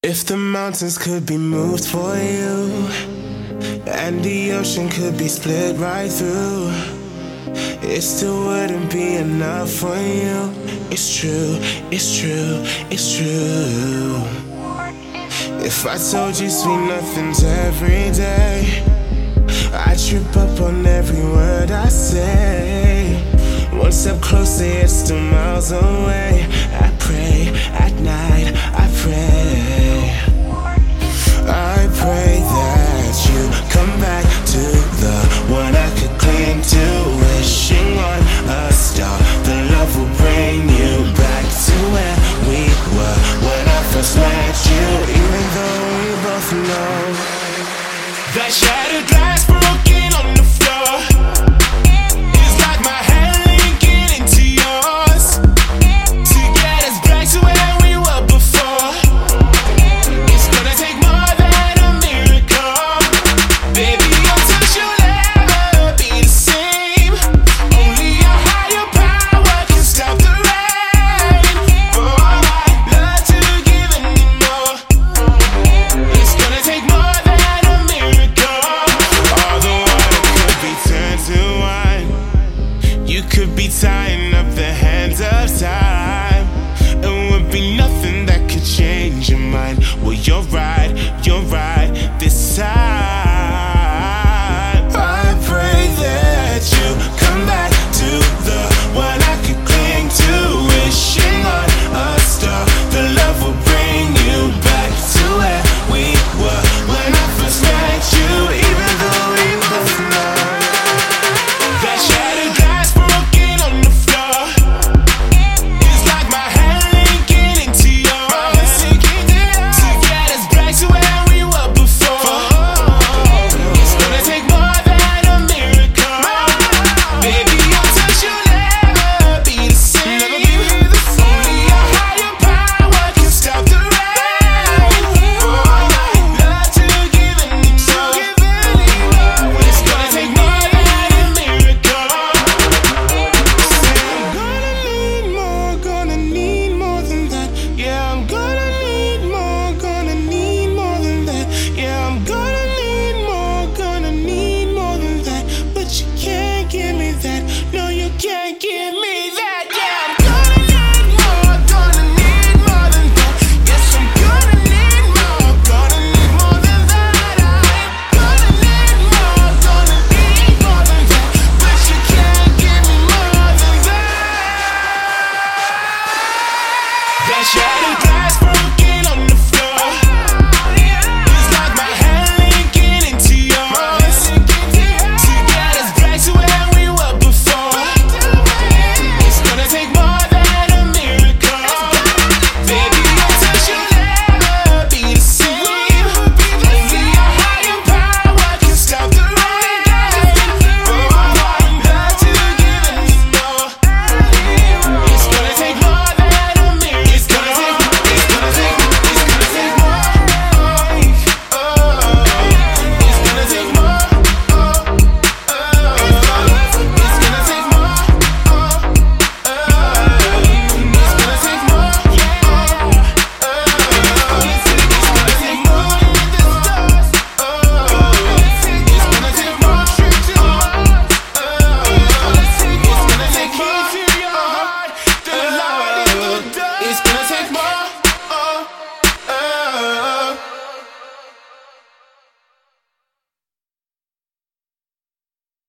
If the mountains could be moved for you, and the ocean could be split right through, it still wouldn't be enough for you. It's true, it's true, it's true. If I told you sweet nothings every day, I trip up on every word I say. One step closer, it's still miles away. I pray, at night I pray. I pray that you come back to the one I could cling to. Wishing on a star, the love will bring you back to where we were when I first met you. Even though we both know that shattered glass broken on the floor is like my hand linking into yours to get us back to where we were before. It's gonna take more than a miracle, baby. Your touch will never be the same. Only a higher power can stop the rain. For all my love to give anymore, it's gonna take more than a miracle. All the water could be turned to wine. You could be tying up the hands of time. It would be nothing that could change your mind.